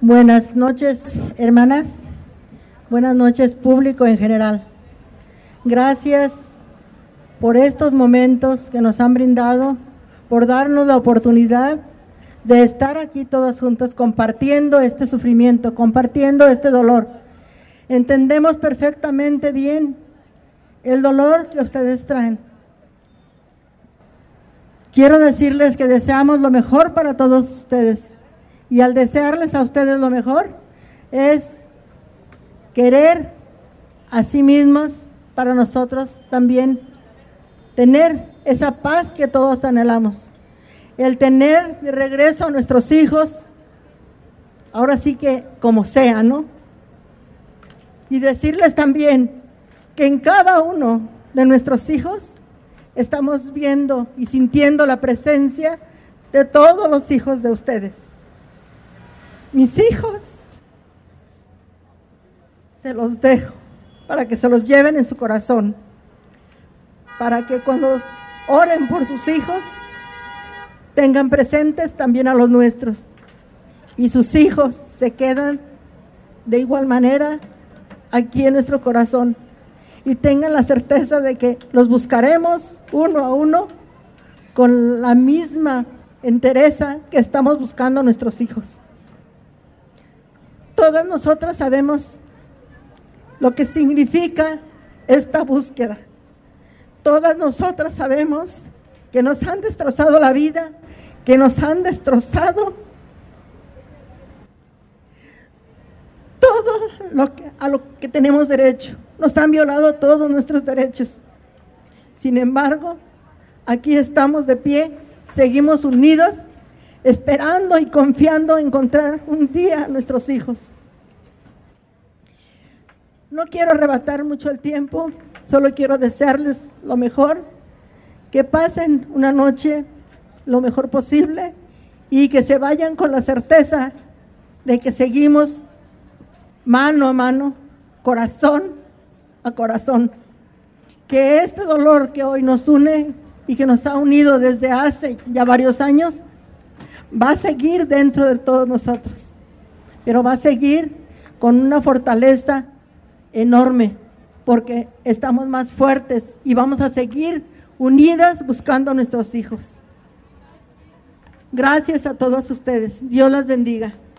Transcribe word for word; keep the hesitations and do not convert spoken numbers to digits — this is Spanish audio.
Buenas noches, hermanas. Buenas noches, público en general. Gracias por estos momentos que nos han brindado, por darnos la oportunidad de estar aquí todas juntas compartiendo este sufrimiento, compartiendo este dolor. Entendemos perfectamente bien el dolor que ustedes traen. Quiero decirles que deseamos lo mejor para todos ustedes. Y al desearles a ustedes lo mejor, es querer a sí mismos, para nosotros también, tener esa paz que todos anhelamos. El tener de regreso a nuestros hijos, ahora sí que como sea, ¿no? Y decirles también que en cada uno de nuestros hijos estamos viendo y sintiendo la presencia de todos los hijos de ustedes. Mis hijos, se los dejo para que se los lleven en su corazón, para que cuando oren por sus hijos, tengan presentes también a los nuestros, y sus hijos se quedan de igual manera aquí en nuestro corazón, y tengan la certeza de que los buscaremos uno a uno con la misma entereza que estamos buscando a nuestros hijos. Todas nosotras sabemos lo que significa esta búsqueda. Todas nosotras sabemos que nos han destrozado la vida, que nos han destrozado todo lo que, a lo que tenemos derecho. Nos han violado todos nuestros derechos. Sin embargo, aquí estamos de pie, seguimos unidos, esperando y confiando en encontrar un día a nuestros hijos. No quiero arrebatar mucho el tiempo, solo quiero desearles lo mejor, que pasen una noche lo mejor posible y que se vayan con la certeza de que seguimos mano a mano, corazón a corazón, que este dolor que hoy nos une y que nos ha unido desde hace ya varios años, va a seguir dentro de todos nosotros, pero va a seguir con una fortaleza enorme, porque estamos más fuertes y vamos a seguir unidas buscando a nuestros hijos. Gracias a todos ustedes. Dios las bendiga.